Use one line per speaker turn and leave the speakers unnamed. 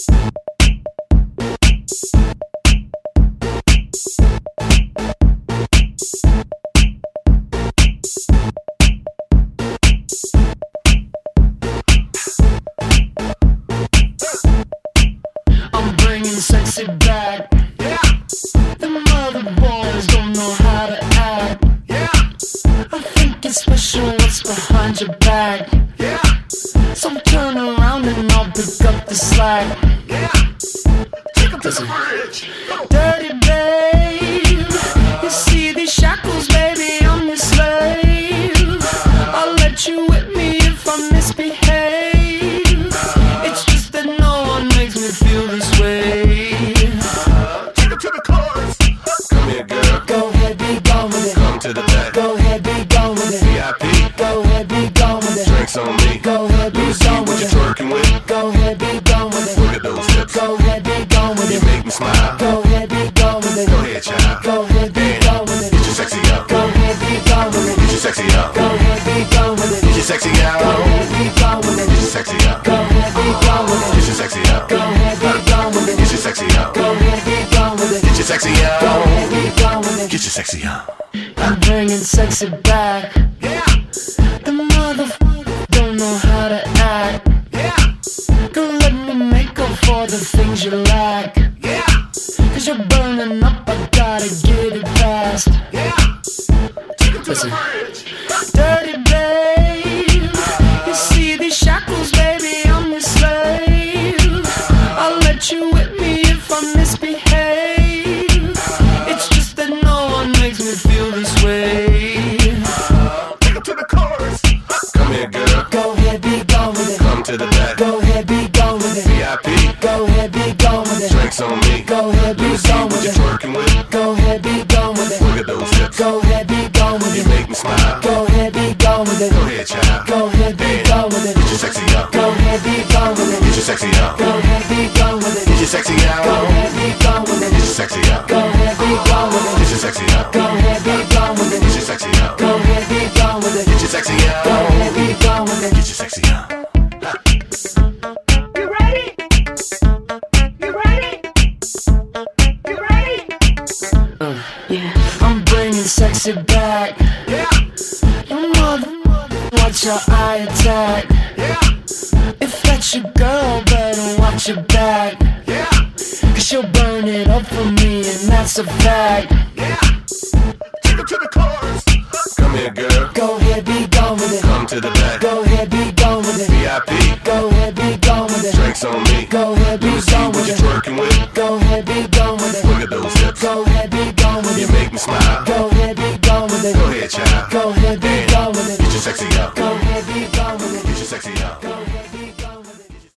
I'm bringing sexy back.
Yeah,
The mother boys don't know how to act.
yeah,
I think it's special what's behind your back.
yeah,
So turn around and I'll pick up the slack.
yeah. Take him to the bridge.
Dirty babe, you see these shackles, baby, I'm your slave. I'll let you whip me if I misbehave. It's just that no one makes me feel this way.
Take him to the chorus. Come here, girl.
Go ahead, be gone with it.
Come to the back.
Go ahead, be gone with it.
VIP.
Go ahead, be gone with it.
Drinks on me.
Go ahead, be
Let me see
gone
what
with
you're
it.
twerking with.
Go ahead, be gone with it.
Look at those hips.
Go ahead, be gone with
You
it.
make me smile.
Go ahead, be gone with it.
Go ahead, child.
Go ahead, be gone with it.
Get your sexy out.
Go ahead, be gone with it.
Get your sexy out.
Go ahead, be gone with it.
Get your sexy out.
Go ahead, be gone with it.
Get your sexy out.
Go ahead, be gone with it.
Get your sexy out.
Go ahead, be gone with it.
Get your sexy out.
Go ahead, be gone with it.
Get your sexy out.
Go ahead, be gone with it.
Get your sexy out.
I'm bringing sexy back.
Yeah,
The motherfucker don't know how to act.
yeah,
Go let me make up for the things you lack.
yeah,
Cause you're burning up, I gotta get it fast.
yeah. Take him to
Listen.
the bridge.
Dirty babe, you see these shackles, baby, I'm your slave. I'll let you whip me if I misbehave. It's just that no one makes me feel this way.
Take him to the chorus. Come here, girl.
Go ahead, be gone with it.
Come to the back.
Go ahead, be gone with it.
VIP.
Go ahead, be gone with it.
Drinks on me.
Go ahead,
Let me
be
see
gone
what
with
you're
it.
twerking with.
Go ahead, be gone with it.
Look at those hips.
Go ahead, be gone with
You
it.
make me smile.
Go ahead, be gone with it.
Go ahead, child.
Go ahead, be gone with it.
Get your sexy out.
Go ahead, be gone with it.
Get your sexy out.
Go ahead, be gone with it.
Get your sexy out.
Go ahead, be gone with
Get
it.
your sexy out.
Go ahead, be gone with
Get
it.
your sexy out.
Go ahead, be gone with
Get
it.
your sexy out.
Go ahead, be gone with it.
Get your sexy out.
Go ahead, be gone with it.
Get your sexy out.
You ready? You ready? You ready?
I'm bringing sexy back.
Yeah,
Your mother, watch your eye attack.
yeah,
If that's your girl, better watch your back.
yeah,
Cause she'll burn it up for me, and that's a fact.
yeah. Take him to the chorus. Come here, girl.
Go ahead, be gone with it.
Come to the back.
Go ahead, be gone with it.
VIP.
Go ahead, be gone with it.
Drinks on me.
Go ahead,
Let
be
me see
gone
what
with
you're
it.
twerking with.
Go ahead, be gone with it.
Look at those hips.
Go ahead, be gone with
You
it.
make me smile.
Go ahead, be gone with it.
Go ahead, child.
Go ahead, be gone with it.
Get your sexy out.
Go ahead, be gone with it.
Get your sexy out.
Go ahead.